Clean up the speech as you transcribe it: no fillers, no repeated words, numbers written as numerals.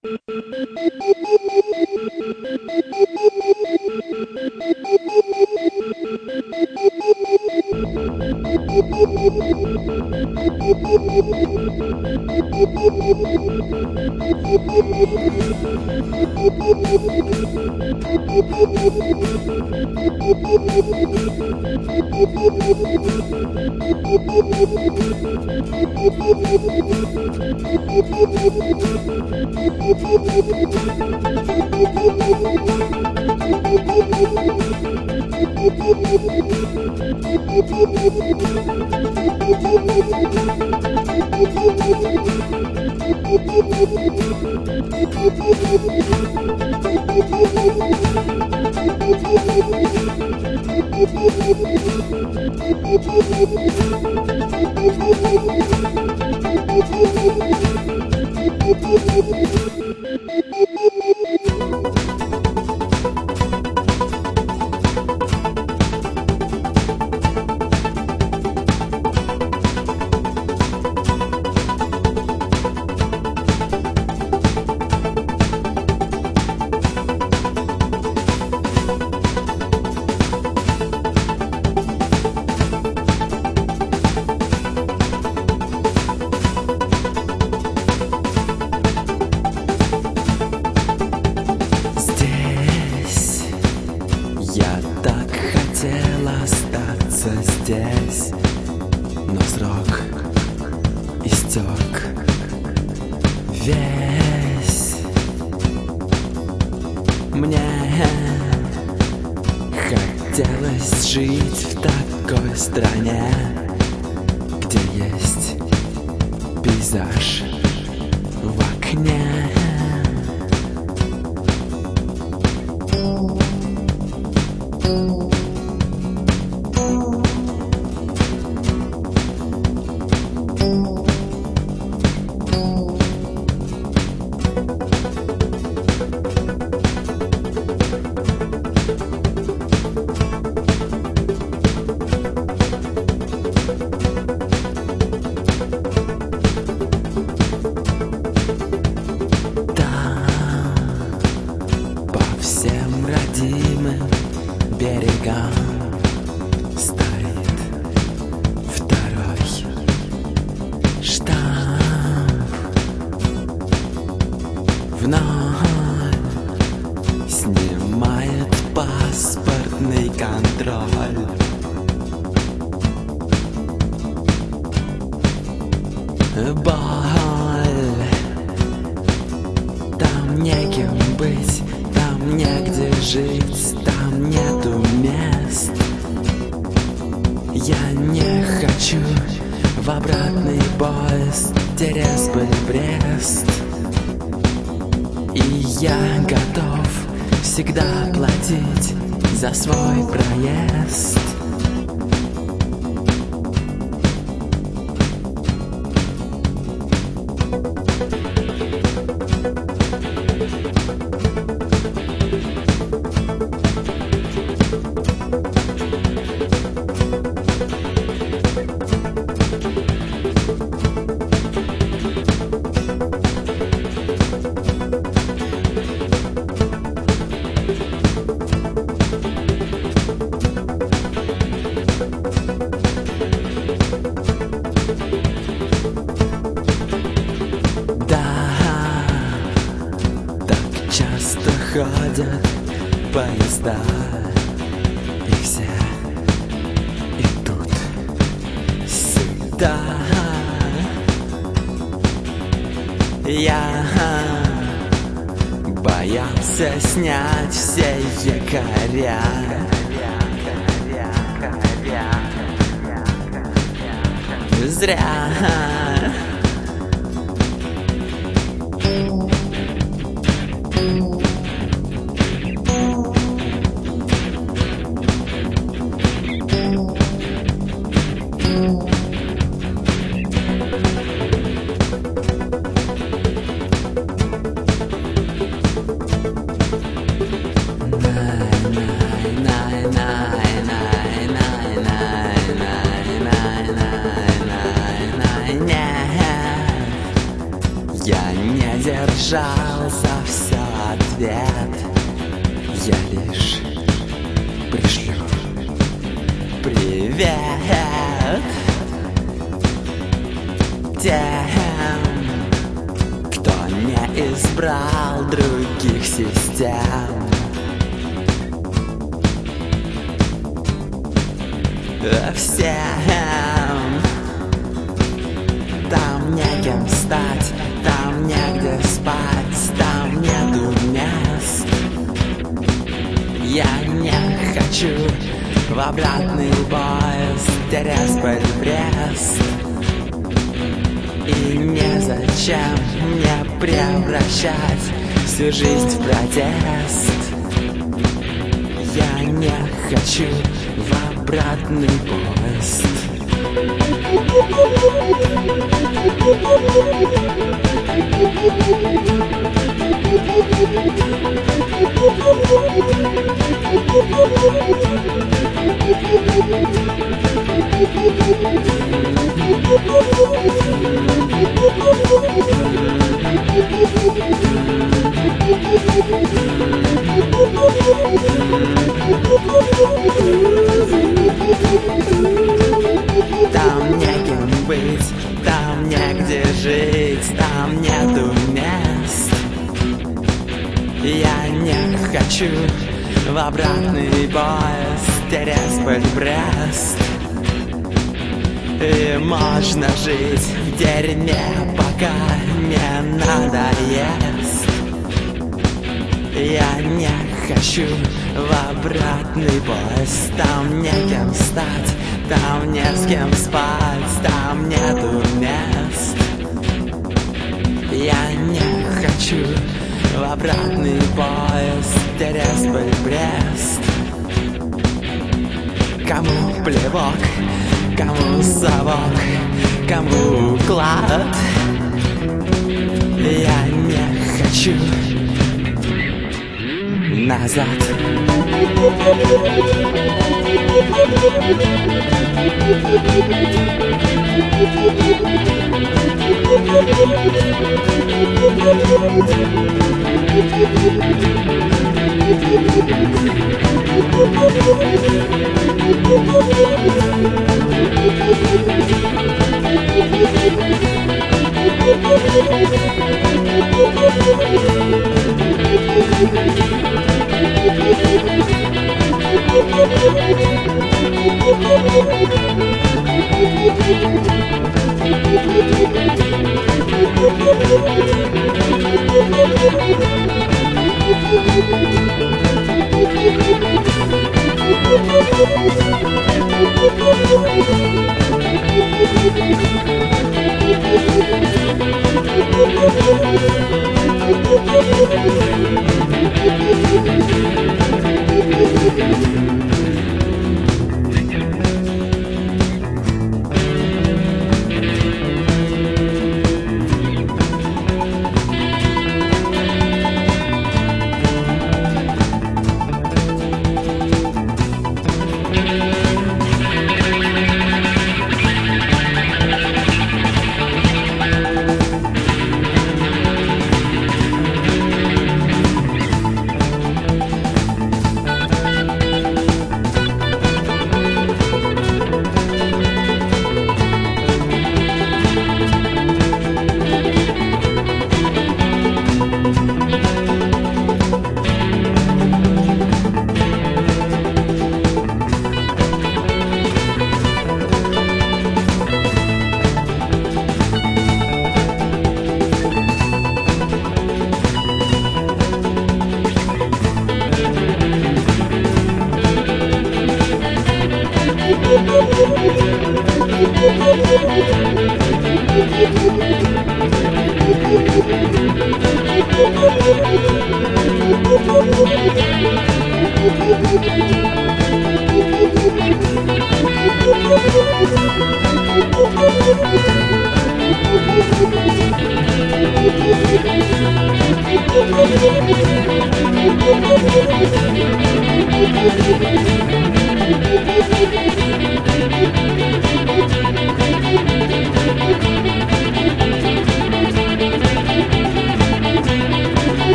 Я так хотел остаться здесь, но срок истек весь. Мне хотелось жить в такой стране, где есть пейзаж в окне. Всем родимым берегам стоит второй штамп. Вновь снимает паспортный контроль. Боль, там некем быть, там негде жить, там нету мест. Я не хочу в обратный поезд Тересполь-Брест. И я готов всегда платить за свой проезд. Часто ходят поезда, и все идут сюда. Я боялся снять все якоря. Зря. Я не держал за все ответ, я лишь пришлю привет тем, кто не избрал других систем. Всем там некем стать, там негде спать, там нету мест. Я не хочу в обратный поезд Тересполь-Брест. И незачем мне превращать всю жизнь в протест. Я не хочу в обратный поезд. Там некем быть, там негде жить, там нету мест. Я не хочу в обратный поезд Тересполь-Брест. И можно жить в дерьме, пока не надоест. Я не хочу в обратный поезд. Там некем стать, там не с кем спать, там нету мест. Я не хочу в обратный поезд Тересполь-Брест. Кому плевок, кому совок, кому клад. Я не хочу назад.